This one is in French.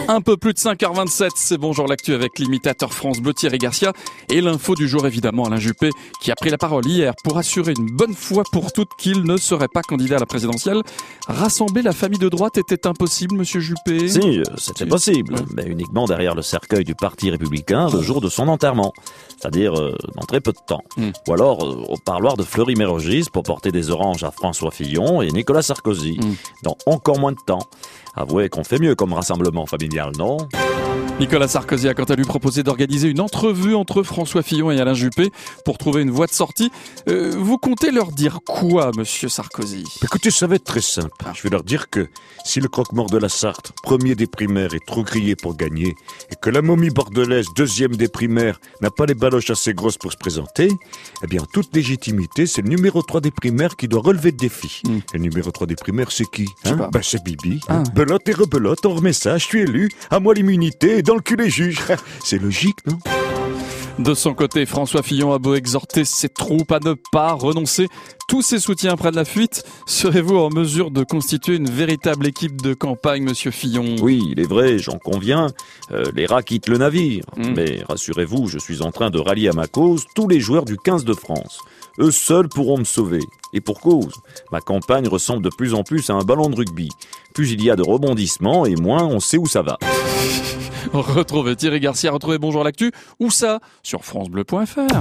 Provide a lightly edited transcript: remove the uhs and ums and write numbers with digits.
Un peu plus de 5h27, c'est Bonjour l'actu avec l'imitateur France Bleu Thierry Garcia et l'info du jour évidemment Alain Juppé qui a pris la parole hier pour assurer une bonne fois pour toutes qu'il ne serait pas candidat à la présidentielle. Rassembler la famille de droite était impossible, monsieur Juppé? Si, c'était possible, mais uniquement derrière le cercueil du Parti républicain le jour de son enterrement, c'est-à-dire dans très peu de temps. Ou alors au parloir de Fleury-Mérogis pour porter des oranges à François Fillon et Nicolas Sarkozy, dans encore moins de temps. Avouez qu'on fait mieux comme rassemblement familial, non ? Nicolas Sarkozy a quant à lui proposé d'organiser une entrevue entre François Fillon et Alain Juppé pour trouver une voie de sortie. Vous comptez leur dire quoi, monsieur Sarkozy ? Écoutez, ça va être très simple. Je vais leur dire que si le croque-mort de la Sarthe, premier des primaires, est trop grillé pour gagner, et que la momie bordelaise, deuxième des primaires, n'a pas les baloches assez grosses pour se présenter, eh bien, en toute légitimité, c'est le numéro 3 des primaires qui doit relever le défi. Le numéro 3 des primaires, c'est qui ? C'est Bibi. Belote et rebelote, on remet ça, je suis élu, à moi l'immunité, et dans le cul les juges. C'est logique, non ? De son côté, François Fillon a beau exhorter ses troupes à ne pas renoncer. Tous ses soutiens prennent la fuite. Serez-vous en mesure de constituer une véritable équipe de campagne, monsieur Fillon ? Oui, il est vrai, j'en conviens. Les rats quittent le navire. Mais rassurez-vous, je suis en train de rallier à ma cause tous les joueurs du 15 de France. Eux seuls pourront me sauver. Et pour cause, ma campagne ressemble de plus en plus à un ballon de rugby. Plus il y a de rebondissements et moins on sait où ça va. Retrouvez Thierry Garcia, retrouvez Bonjour l'actu. Où ça ? Sur francebleu.fr.